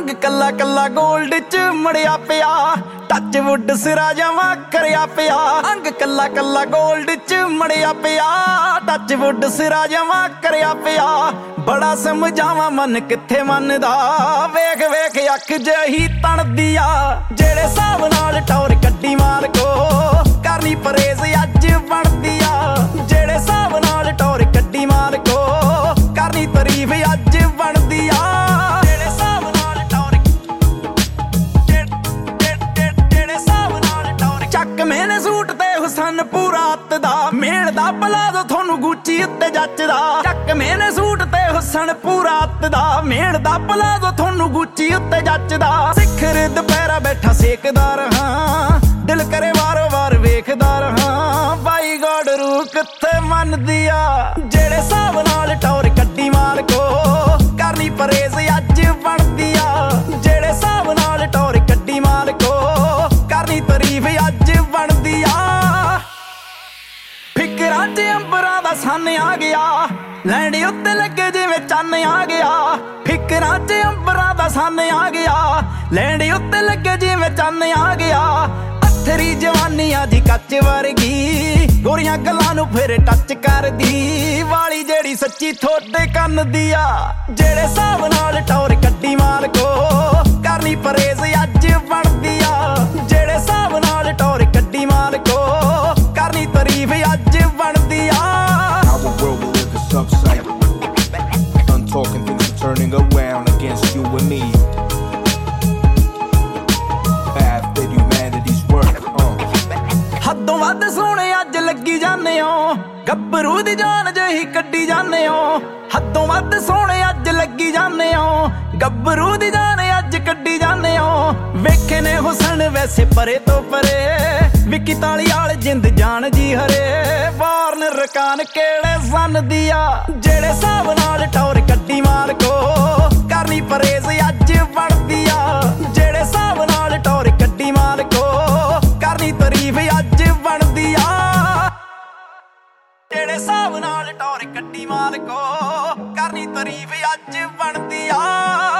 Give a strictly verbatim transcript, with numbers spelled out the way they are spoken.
अंग कला कला गोल्ड च मड़िया पिया टच वुड सिरा जमा करया पिया अंग कला कला गोल्ड च मड़िया पिया टच वुड सिरा जमा करया पिया बड़ा समझावा मन किथे मनदा वेख वेख अख जही तणदी आ जेड़े हिसाब नाल टौर कड्डी मार को करनी परेज अज बनदी आ जेड़े हिसाब नाल टौर कड्डी मार को करनी तारीफ अज बनदी आ मैंने सूट ते हुसन पूरा हत्थ दा मेल दा भला दो थोनू गुच्ची उत्ते जचदा चक मैंने सूट ते हुसन पूरा हत्थ दा मेल दा भला दो थोनू गुच्ची उत्ते जचदा सिखर दुपहरा बैठा सेकदा रहां दिल करे वारो वार वेखदा रहां बाई गॉड रूह किथे मनदी आ जेड़े हिसाब नाल टौर कड्डी मार को करनी परेज अज बनदी आ जेड़े हिसाब नाल टौर कड्डी मार को करनी तारीफ अज बनदी आ फिकरां च अंबरां दा सन आ गया लैंडी उत्ते लगे जिवें चन्न आ गया फिकरां च अंबरां दा सन आ गया लैंडी उत्ते लगे जिवें चन्न आ गया अथरी जवानी आजी कच वर्गी गोरियां गल्लां नूं फिर टच करदी वाली जेड़ी सच्ची थोड़े कन्न दी आ जेड़े हिसाब नाल टौर कड्डी मार को करनी परेज अज बनदी आ जेड़े हिसाब नाल टौर कड्डी मार को करनी तारीफ अज बनदी आ Our world will live is upside Untalking things are turning around against you and me Path that humanity's work uh. हदों वध सोहणे अज लगी जाने हो गब्बरू दी जान जही कड्डी जाने हो हदों वध सोहणे अज लगी जाने हो गब्बरू दी जान अज कड्डी जाने हो वेखे ने हुसन वैसे परे तो परे विकी ताली आल जिंद जान जी हरे वारन रकान केड़े सन दिया जेड़े हिसाब नाल टौर कड्डी मार को करनी परेज अज बनदी आ जेड़े हिसाब नाल टौर कड्डी मार को करनी तारीफ अज बनदी आ जेड़े हिसाब नाल टौर कड्डी मार को करनी तारीफ अज बनदी आ।